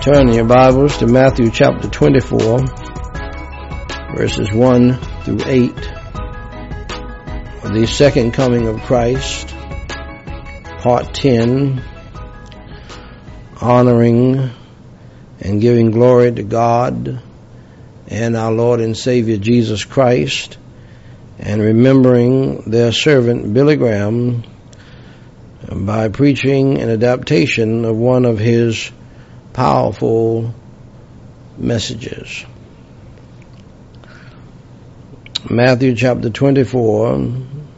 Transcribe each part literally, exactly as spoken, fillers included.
Turn your Bibles to Matthew chapter twenty-four, verses one through eight. The second coming of Christ, part ten, honoring and giving glory to God and our Lord and Savior Jesus Christ, and remembering their servant Billy Graham by preaching an adaptation of one of his powerful messages. Matthew chapter twenty-four,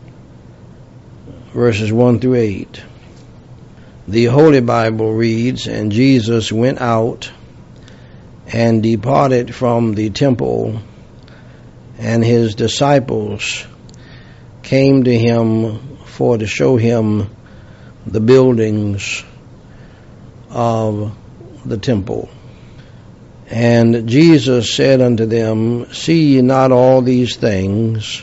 verses one through eight. The Holy Bible reads, "And Jesus went out and departed from the temple, and his disciples came to him for to show him the buildings of the temple. And Jesus said unto them, See ye not all these things?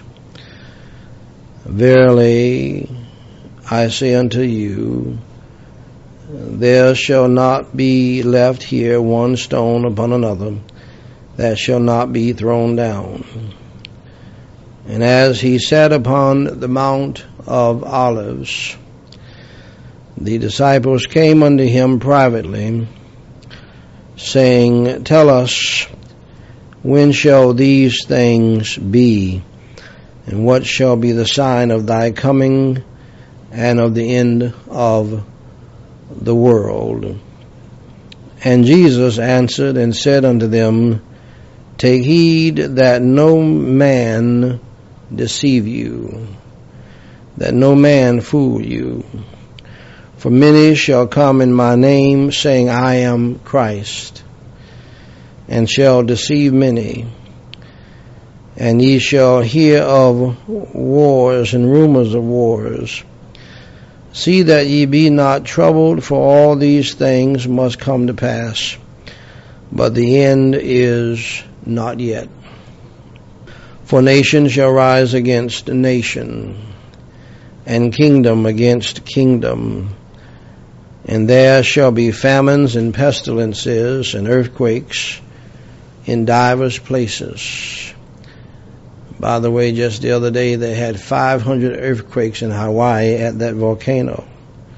Verily I say unto you, there shall not be left here one stone upon another that shall not be thrown down. And as he sat upon the Mount of Olives, the disciples came unto him privately, saying, Tell us, when shall these things be? And what shall be the sign of thy coming and of the end of the world? And Jesus answered and said unto them, Take heed that no man deceive you, that no man fool you. For many shall come in my name, saying, I am Christ, and shall deceive many. And ye shall hear of wars and rumors of wars. See that ye be not troubled, for all these things must come to pass, but the end is not yet. For nation shall rise against nation, and kingdom against kingdom. And there shall be famines and pestilences and earthquakes in divers places. By the way, just the other day they had five hundred earthquakes in Hawaii at that volcano.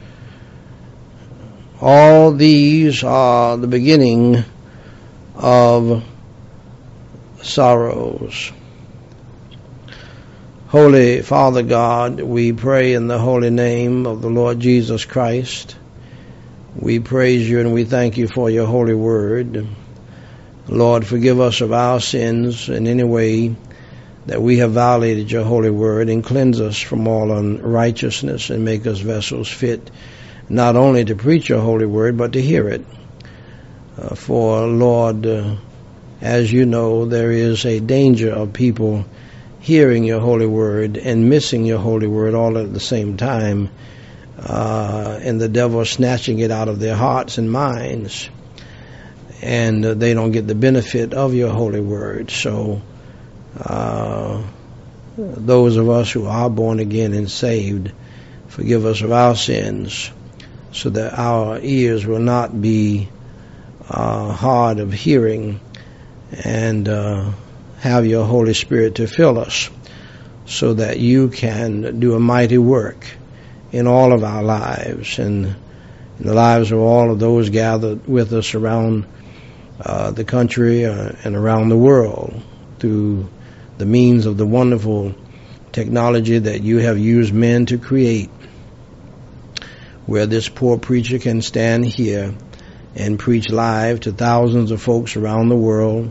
All these are the beginning of sorrows. Holy Father God, we pray in the holy name of the Lord Jesus Christ. We praise you and we thank you for your holy word. Lord, forgive us of our sins in any way that we have violated your holy word, and cleanse us from all unrighteousness, and make us vessels fit not only to preach your holy word, but to hear it. Uh, for, Lord, uh, as you know, there is a danger of people hearing your holy word and missing your holy word all at the same time, uh, and the devil snatching it out of their hearts and minds, and uh, they don't get the benefit of your holy word. So uh, those of us who are born again and saved, forgive us of our sins, so that our ears will not be uh, hard of hearing, and uh, have your Holy Spirit to fill us, so that you can do a mighty work in all of our lives, and in the lives of all of those gathered with us around uh, the country uh, and around the world, through the means of the wonderful technology that you have used men to create, where this poor preacher can stand here and preach live to thousands of folks around the world,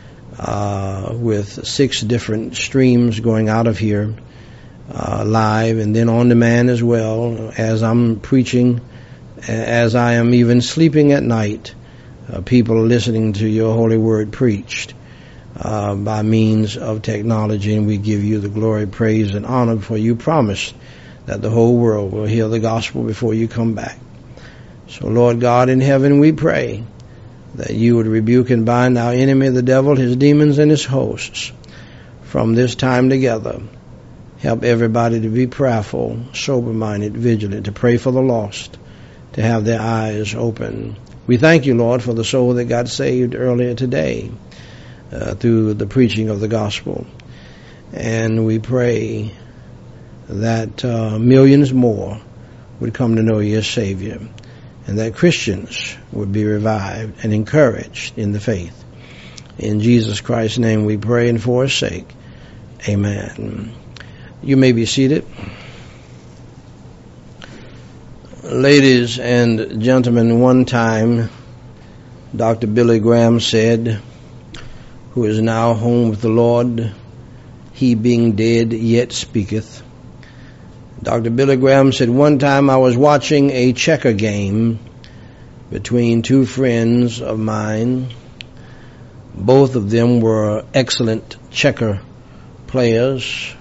uh, with six different streams going out of here, uh, live and then on demand as well. As I'm preaching, as I am even sleeping at night, uh, people are listening to your holy word preached uh, by means of technology, and we give you the glory, praise, and honor, for you promised that the whole world will hear the gospel before you come back. So, Lord God in heaven, we pray that you would rebuke and bind our enemy, the devil, his demons, and his hosts from this time together. Help everybody to be prayerful, sober-minded, vigilant, to pray for the lost, to have their eyes open, We thank you, Lord, for the soul that got saved earlier today uh, through the preaching of the gospel. And we pray that uh, millions more would come to know you as Savior, and that Christians would be revived and encouraged in the faith. In Jesus Christ's name we pray, and for his sake, amen. You may be seated. Ladies and gentlemen, one time Doctor Billy Graham said, who is now home with the Lord, he being dead yet speaketh. Doctor Billy Graham said, one time I was watching a checker game between two friends of mine. Both of them were excellent checker players.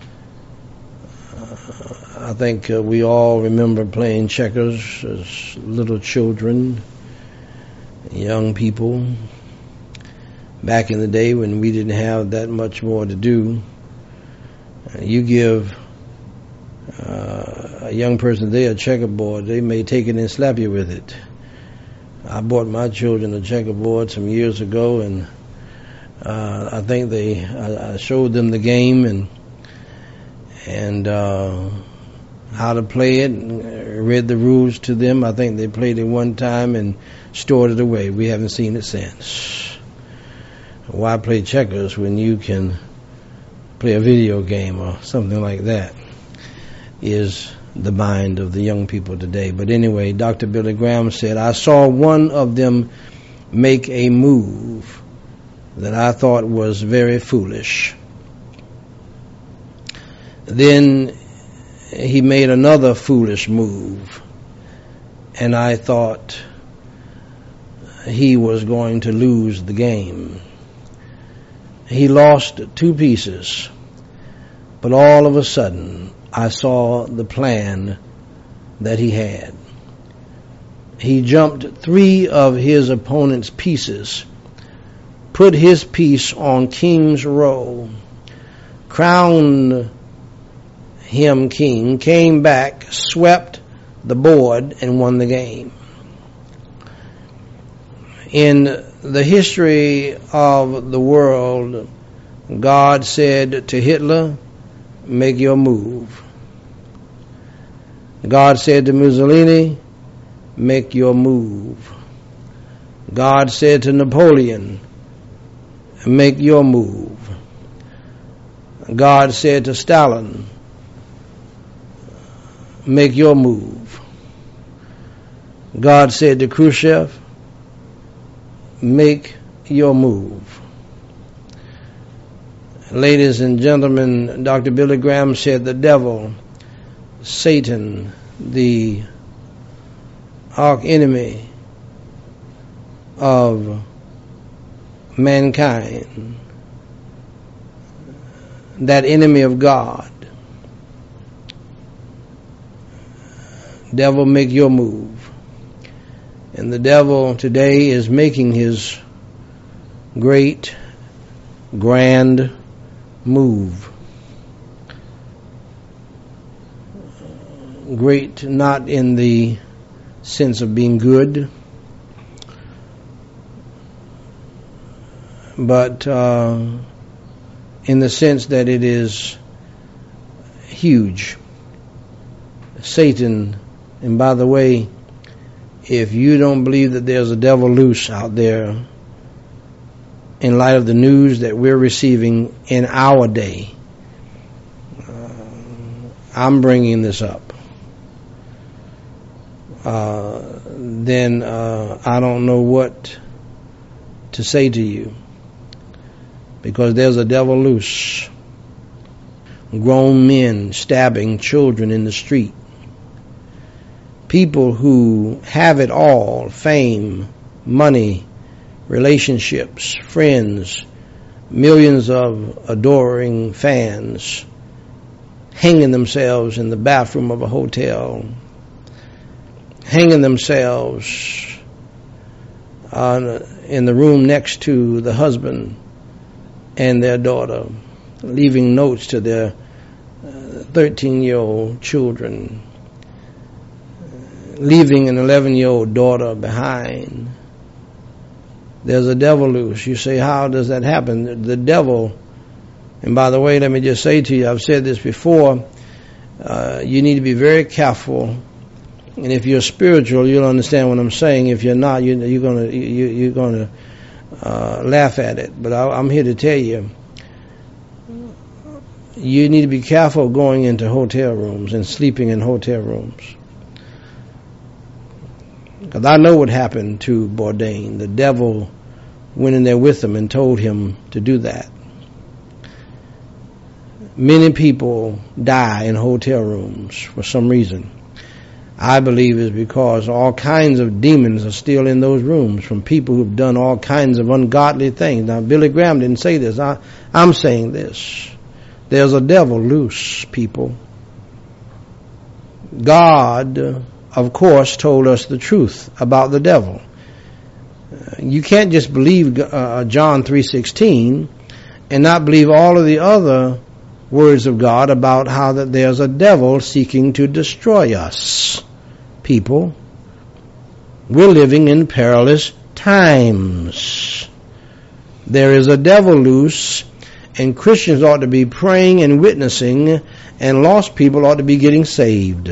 Uh, I think uh, we all remember playing checkers as little children, young people, back in the day when we didn't have that much more to do. Uh, you give uh, a young person today a checkerboard, they may take it and slap you with it. I bought my children a checkerboard some years ago, and uh, I think they I, I showed them the game and and uh, how to play it, and read the rules to them. I think they played it one time and stored it away. We haven't seen it since. Why play checkers when you can play a video game or something like that? Is the mind of the young people today. But anyway, Doctor Billy Graham said, I saw one of them make a move that I thought was very foolish. Then he made another foolish move, and I thought he was going to lose the game. He lost two pieces, but all of a sudden I saw the plan that he had. He jumped three of his opponent's pieces, put his piece on King's row, crowned him king, came back, swept the board, and won the game. In the history of the world, God said to Hitler, make your move. God said to Mussolini, make your move. God said to Napoleon, make your move. God said to Stalin, make your move. God said to Khrushchev, make your move. Ladies and gentlemen, Doctor Billy Graham said the devil, Satan, the arch enemy of mankind, that enemy of God, devil, make your move. And the devil today is making his great, grand move. Great not in the sense of being good, but uh, in the sense that it is huge. Satan, and by the way, if you don't believe that there's a devil loose out there, in light of the news that we're receiving in our day, uh, I'm bringing this up. Uh, then uh, I don't know what to say to you, because there's a devil loose. Grown men stabbing children in the street. People who have it all, fame, money, relationships, friends, millions of adoring fans, hanging themselves in the bathroom of a hotel, hanging themselves uh, in the room next to the husband and their daughter, leaving notes to their thirteen-year-old children, leaving an eleven-year-old daughter behind. There's a devil loose. You say, how does that happen? The devil, and by the way, let me just say to you, I've said this before, uh, you need to be very careful. And if you're spiritual, you'll understand what I'm saying. If you're not, you, you're gonna you, you're gonna uh, laugh at it. But I, I'm here to tell you, you need to be careful going into hotel rooms and sleeping in hotel rooms. Because I know what happened to Bourdain. The devil went in there with him and told him to do that. Many people die in hotel rooms for some reason. I believe it's because all kinds of demons are still in those rooms from people who've done all kinds of ungodly things. Now, Billy Graham didn't say this. I, I'm saying this. There's a devil loose, people. God, of course, told us the truth about the devil. You can't just believe uh, John three sixteen and not believe all of the other words of God about how that there's a devil seeking to destroy us. People, we're living in perilous times. There is a devil loose, and Christians ought to be praying and witnessing, and lost people ought to be getting saved.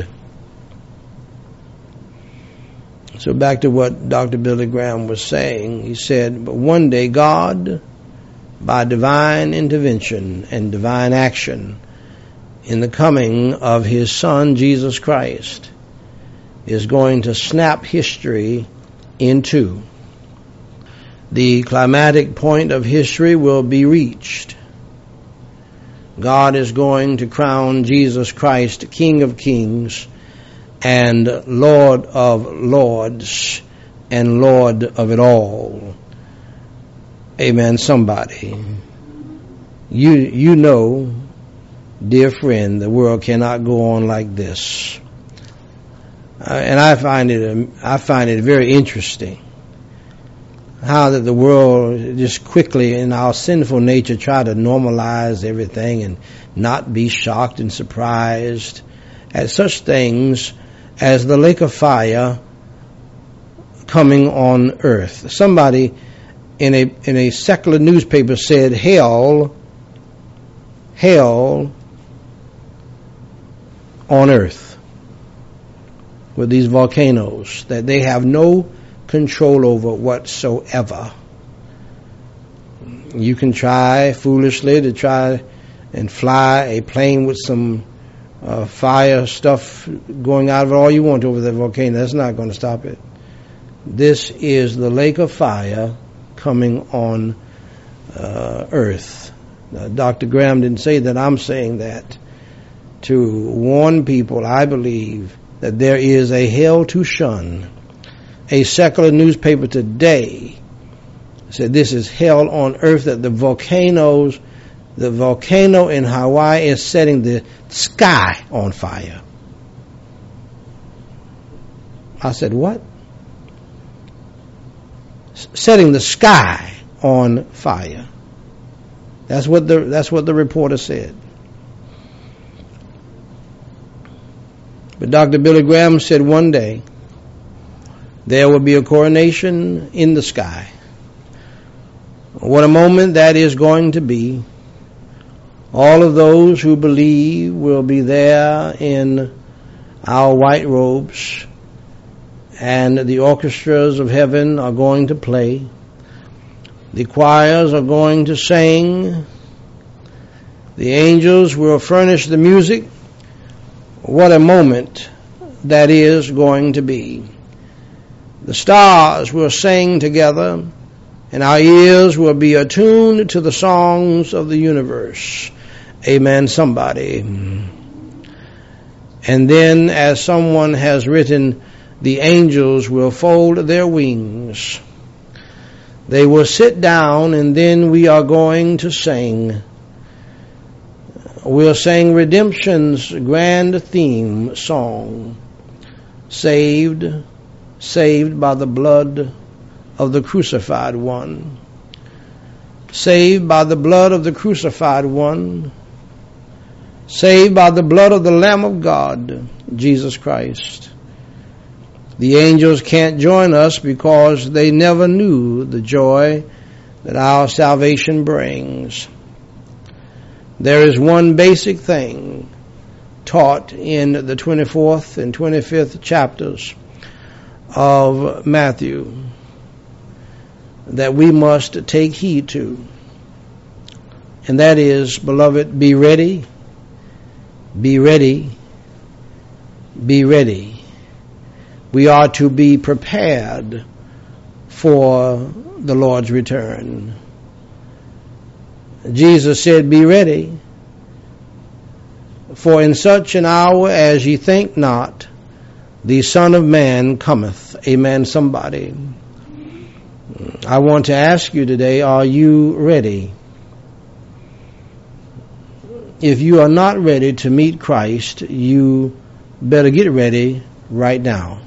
So back to what Doctor Billy Graham was saying. He said, but one day God, by divine intervention and divine action in the coming of His Son, Jesus Christ, is going to snap history in two. The climatic point of history will be reached. God is going to crown Jesus Christ King of Kings and Lord of Lords and Lord of it all. Amen, somebody. You, you know, dear friend, the world cannot go on like this. Uh, and I find it, um, I find it very interesting how that the world just quickly in our sinful nature try to normalize everything and not be shocked and surprised at such things as the lake of fire coming on earth. Somebody in a in a secular newspaper said hell hell on earth with these volcanoes that they have no control over whatsoever. You can try foolishly to try and fly a plane with some uh, fire stuff going out of it all you want over the volcano. That's not going to stop it. This is the lake of fire coming on uh, earth. Now, Doctor Graham didn't say that. I'm saying that to warn people, I believe, that there is a hell to shun. A secular newspaper today said this is hell on earth, that the volcanoes, the volcano in Hawaii is setting the sky on fire. I said, what? S- setting the sky on fire. That's what the that's what the reporter said. But Doctor Billy Graham said one day there will be a coronation in the sky. What a moment that is going to be. All of those who believe will be there in our white robes, and the orchestras of heaven are going to play. The choirs are going to sing. The angels will furnish the music. What a moment that is going to be. The stars will sing together, and our ears will be attuned to the songs of the universe. Amen, somebody. And then, as someone has written, the angels will fold their wings. They will sit down, and then we are going to sing. We'll sing redemption's grand theme song. Saved, saved by the blood of the crucified one. Saved by the blood of the crucified one. Saved by the blood of the Lamb of God, Jesus Christ. The angels can't join us because they never knew the joy that our salvation brings. There is one basic thing taught in the twenty-fourth and twenty-fifth chapters of Matthew that we must take heed to. And that is, beloved, be ready, be ready, be ready. We are to be prepared for the Lord's return. Jesus said, be ready, for in such an hour as ye think not, the Son of Man cometh. Amen, somebody. I want to ask you today, are you ready? If you are not ready to meet Christ, you better get ready right now.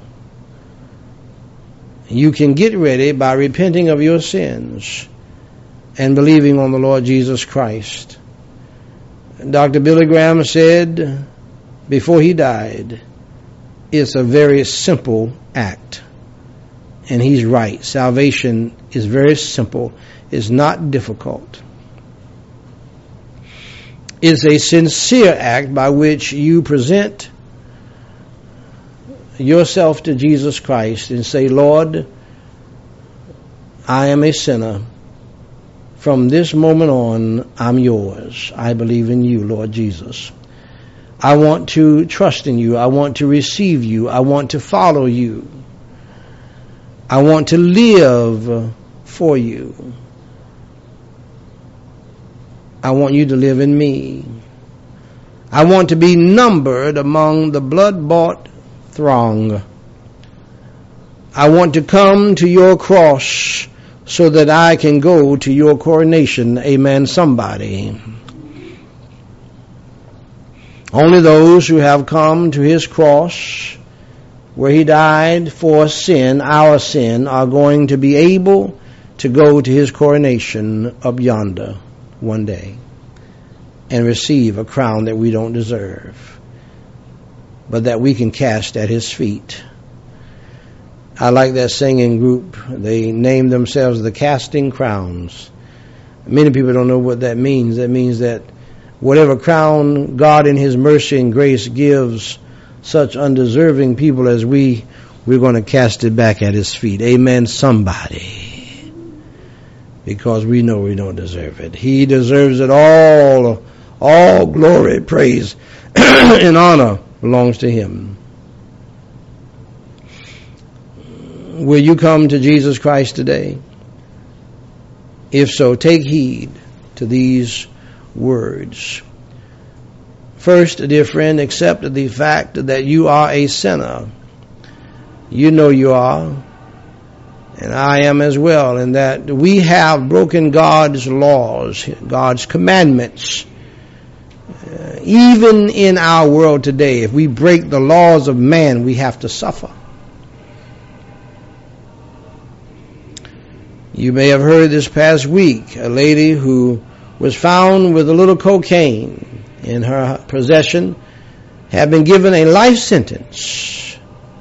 You can get ready by repenting of your sins and believing on the Lord Jesus Christ. Doctor Billy Graham said before he died, it's a very simple act. And he's right. Salvation is very simple. It's not difficult. It's a sincere act by which you present yourself to Jesus Christ and say, Lord, I am a sinner. From this moment on, I'm yours. I believe in you, Lord Jesus. I want to trust in you. I want to receive you. I want to follow you. I want to live for you. I want you to live in me. I want to be numbered among the blood-bought throng. I want to come to your cross so that I can go to your coronation. Amen, somebody. Only those who have come to his cross, where he died for sin, our sin, are going to be able to go to his coronation up yonder one day and receive a crown that we don't deserve, but that we can cast at his feet. I like that singing group. They name themselves the Casting Crowns. Many people don't know what that means. That means that whatever crown God in his mercy and grace gives such undeserving people as we, we're going to cast it back at his feet. Amen, somebody. Because we know we don't deserve it. He deserves it all. All glory, praise, and honor belongs to him. Will you come to Jesus Christ today? If so, take heed to these words. First, dear friend, accept the fact that you are a sinner. You know you are, and I am as well, and that we have broken God's laws, God's commandments. Uh, even in our world today, if we break the laws of man, we have to suffer. You may have heard this past week a lady who was found with a little cocaine in her possession had been given a life sentence,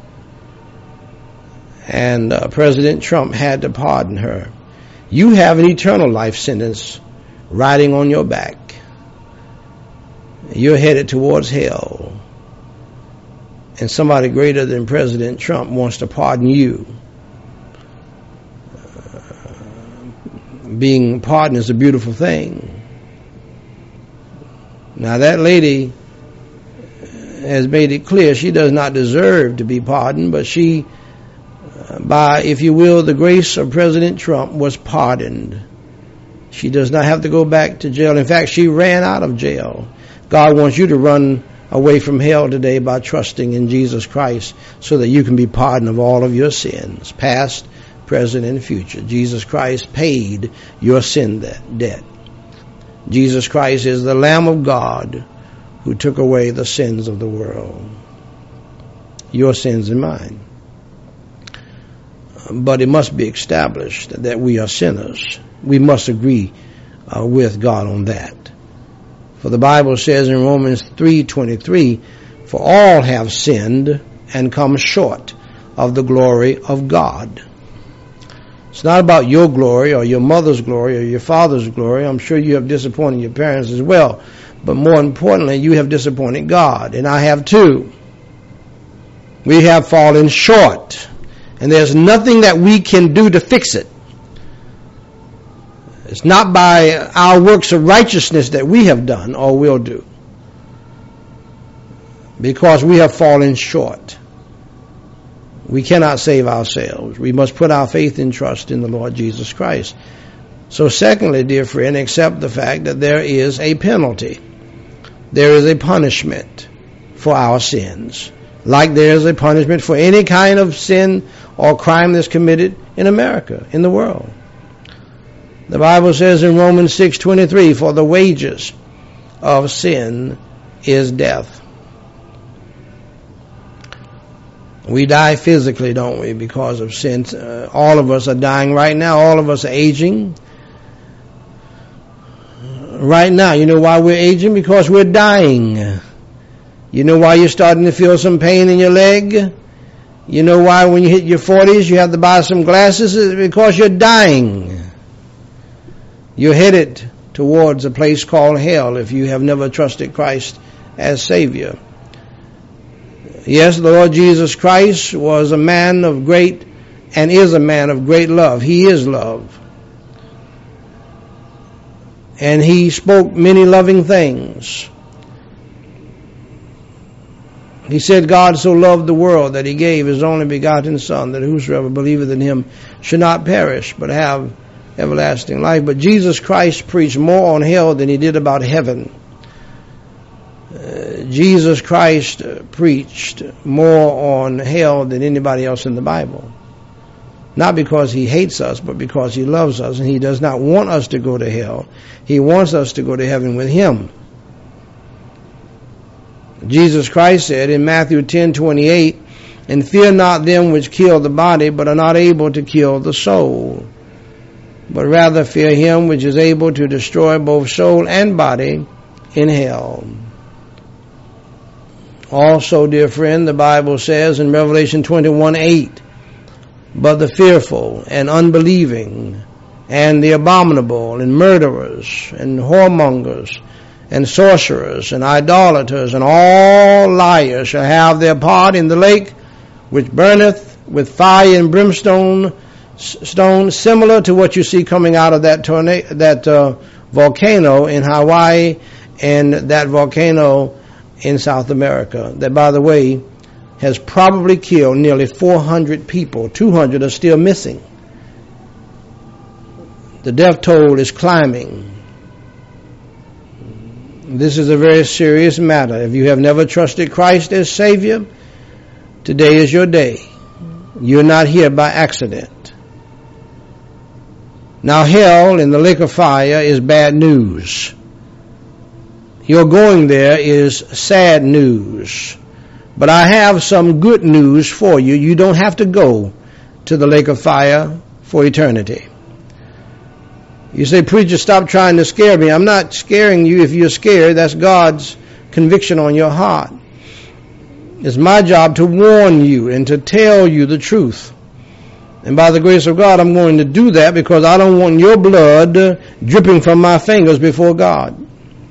and uh, President Trump had to pardon her. You have an eternal life sentence riding on your back. You're headed towards hell, and somebody greater than President Trump wants to pardon you. Being pardoned is a beautiful thing. Now that lady has made it clear she does not deserve to be pardoned, but she, by, if you will, the grace of President Trump, was pardoned. She does not have to go back to jail. In fact, she ran out of jail. God wants you to run away from hell today by trusting in Jesus Christ so that you can be pardoned of all of your sins, past, present, and future. Jesus Christ paid your sin debt. Jesus Christ is the Lamb of God who took away the sins of the world. Your sins and mine. But it must be established that we are sinners. We must agree uh, with God on that. For the Bible says in Romans three twenty-three, for all have sinned and come short of the glory of God. It's not about your glory or your mother's glory or your father's glory. I'm sure you have disappointed your parents as well. But more importantly, you have disappointed God, and I have too. We have fallen short, and there's nothing that we can do to fix it. It's not by our works of righteousness that we have done or will do, because we have fallen short. We cannot save ourselves. We must put our faith and trust in the Lord Jesus Christ. So secondly, dear friend, accept the fact that there is a penalty. There is a punishment for our sins, like there is a punishment for any kind of sin or crime that's committed in America, in the world. The Bible says in Romans six twenty-three, for the wages of sin is death. We die physically, don't we, because of sin. Uh, all of us are dying right now. All of us are aging right now. You know why we're aging? Because we're dying. You know why you're starting to feel some pain in your leg? You know why when you hit your forties you have to buy some glasses? It's because you're dying. You're headed towards a place called hell if you have never trusted Christ as Savior. Yes, the Lord Jesus Christ was a man of great, and is a man of great love. He is love. And he spoke many loving things. He said, God so loved the world that he gave his only begotten Son, that whosoever believeth in him should not perish, but have everlasting life. But Jesus Christ preached more on hell than he did about heaven. Uh, Jesus Christ uh, preached more on hell than anybody else in the Bible. Not because he hates us, but because he loves us, and he does not want us to go to hell. He wants us to go to heaven with him. Jesus Christ said in Matthew ten twenty-eight, and fear not them which kill the body, but are not able to kill the soul, but rather fear him which is able to destroy both soul and body in hell. Also, dear friend, the Bible says in Revelation twenty-one eight, but the fearful and unbelieving and the abominable and murderers and whoremongers and sorcerers and idolaters and all liars shall have their part in the lake which burneth with fire and brimstone, stone, similar to what you see coming out of that tornado, that uh, volcano in Hawaii and that volcano in South America, that, by the way, has probably killed nearly four hundred people. two hundred are still missing. The death toll is climbing. This is a very serious matter. If you have never trusted Christ as Savior, today is your day. You're not here by accident. Now, hell in the lake of fire is bad news. Your going there is sad news. But I have some good news for you. You don't have to go to the lake of fire for eternity. You say, preacher, stop trying to scare me. I'm not scaring you. If you're scared, that's God's conviction on your heart. It's my job to warn you and to tell you the truth. And by the grace of God, I'm going to do that because I don't want your blood dripping from my fingers before God.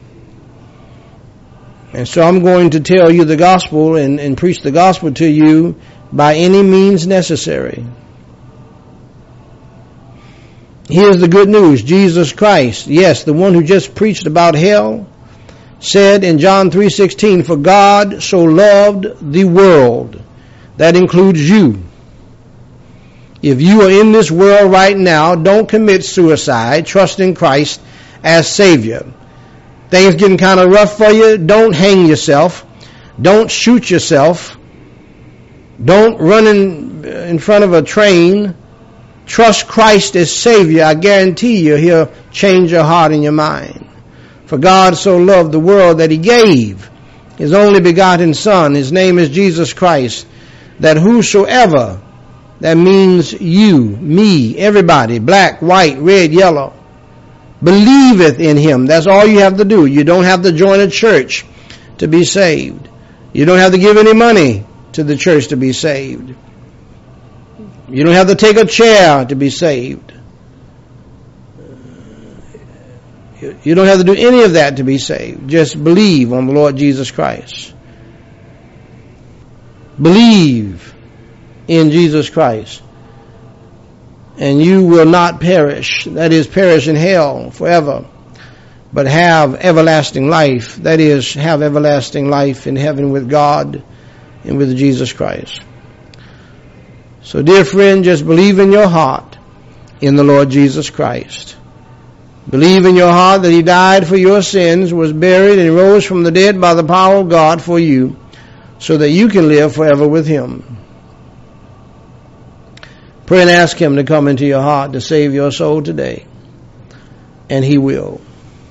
And so I'm going to tell you the gospel and, and preach the gospel to you by any means necessary. Here's the good news. Jesus Christ, yes, the one who just preached about hell, said in John three sixteen, for God so loved the world. That includes you. If you are in this world right now, don't commit suicide. Trust in Christ as Savior. Things getting kind of rough for you, don't hang yourself. Don't shoot yourself. Don't run in, in front of a train. Trust Christ as Savior. I guarantee you he'll change your heart and your mind. For God so loved the world that he gave his only begotten Son. His name is Jesus Christ. That whosoever, that means you, me, everybody, black, white, red, yellow, believeth in him. That's all you have to do. You don't have to join a church to be saved. You don't have to give any money to the church to be saved. You don't have to take a chair to be saved. You don't have to do any of that to be saved. Just believe on the Lord Jesus Christ. Believe in Jesus Christ, and you will not perish. That is, perish in hell forever, but have everlasting life. That is, have everlasting life in heaven with God and with Jesus Christ. So, dear friend, just believe in your heart in the Lord Jesus Christ. Believe in your heart that He died for your sins, was buried, and rose from the dead by the power of God for you, so that you can live forever with Him. Pray and ask Him to come into your heart to save your soul today, and He will.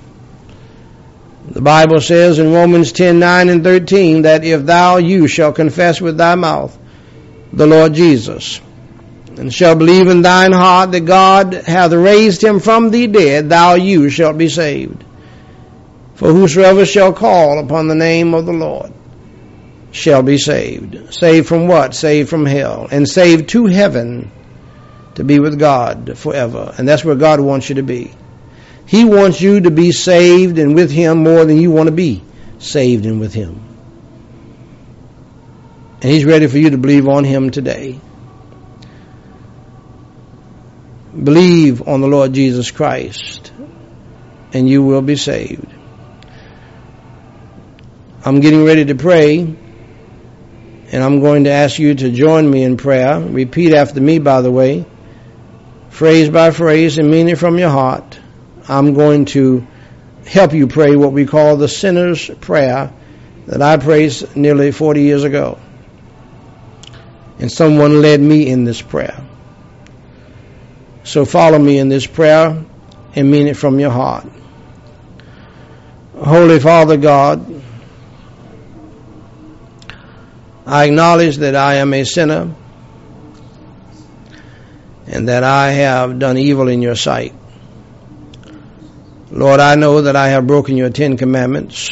The Bible says in Romans ten, nine and thirteen that if thou, you shall confess with thy mouth the Lord Jesus, and shall believe in thine heart that God hath raised Him from the dead, thou, you shalt be saved. For whosoever shall call upon the name of the Lord shall be saved. Saved from what? Saved from hell. And saved to heaven to be with God forever. And that's where God wants you to be. He wants you to be saved and with Him more than you want to be saved and with Him. And He's ready for you to believe on Him today. Believe on the Lord Jesus Christ, and you will be saved. I'm getting ready to pray, and I'm going to ask you to join me in prayer. Repeat after me, by the way, phrase by phrase, and mean it from your heart. I'm going to help you pray what we call the sinner's prayer that I prayed nearly forty years ago. And someone led me in this prayer. So follow me in this prayer and mean it from your heart. Holy Father God, I acknowledge that I am a sinner and that I have done evil in your sight. Lord, I know that I have broken your Ten Commandments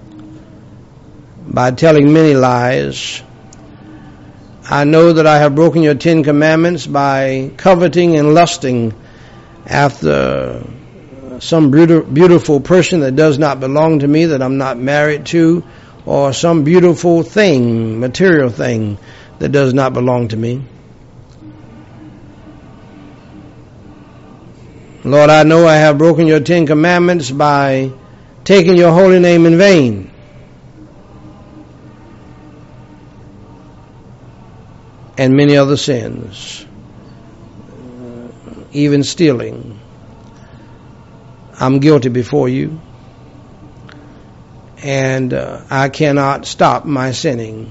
by telling many lies. I know that I have broken your Ten Commandments by coveting and lusting after some beautiful person that does not belong to me, that I'm not married to, or some beautiful thing, material thing, that does not belong to me. Lord, I know I have broken your Ten Commandments by taking your holy name in vain. And many other sins, even stealing. I'm guilty before you, and uh, I cannot stop my sinning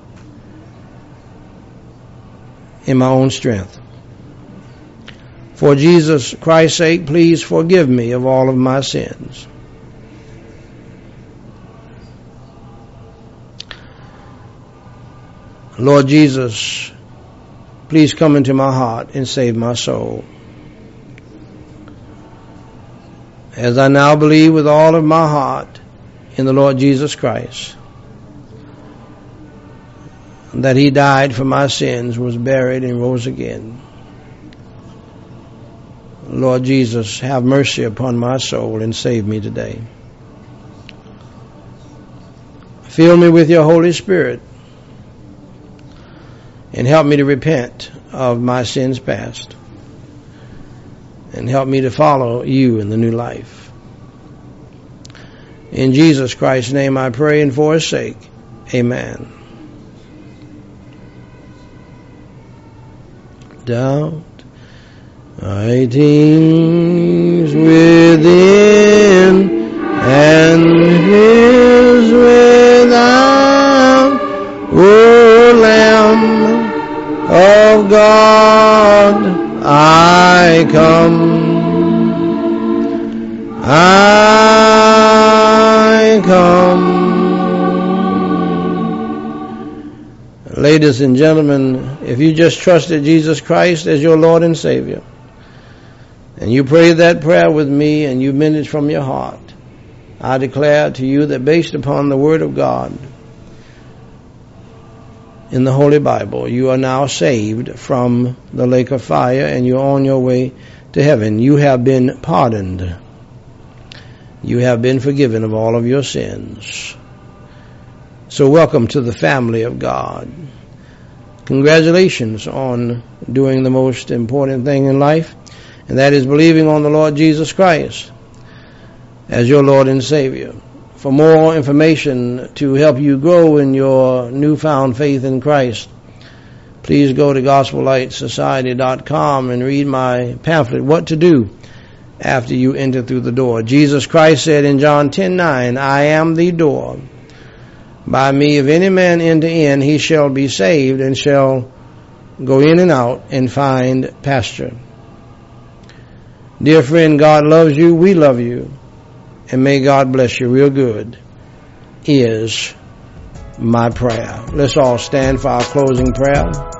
in my own strength. For Jesus Christ's sake, please forgive me of all of my sins. Lord Jesus, please come into my heart and save my soul. As I now believe with all of my heart in the Lord Jesus Christ, that He died for my sins, was buried, and rose again. Lord Jesus, have mercy upon my soul and save me today. Fill me with your Holy Spirit and help me to repent of my sins past, and help me to follow you in the new life. In Jesus Christ's name I pray, and for His sake, amen. Doubt writings within and fears without, O Lamb of God, I come, I come. Ladies and gentlemen, if you just trusted Jesus Christ as your Lord and Savior, and you prayed that prayer with me and you meant it from your heart, I declare to you that based upon the Word of God, in the Holy Bible. You are now saved from the lake of fire, and you're on your way to heaven. You have been pardoned. You have been forgiven of all of your sins. So welcome to the family of God. Congratulations on doing the most important thing in life, and that is believing on the Lord Jesus Christ as your Lord and Savior. For more information to help you grow in your newfound faith in Christ, please go to gospel light society dot com and read my pamphlet, What to Do After You Enter Through the Door. Jesus Christ said in John ten nine, I am the door. By me, if any man enter in, he shall be saved and shall go in and out and find pasture. Dear friend, God loves you. We love you. And may God bless you real good is my prayer. Let's all stand for our closing prayer.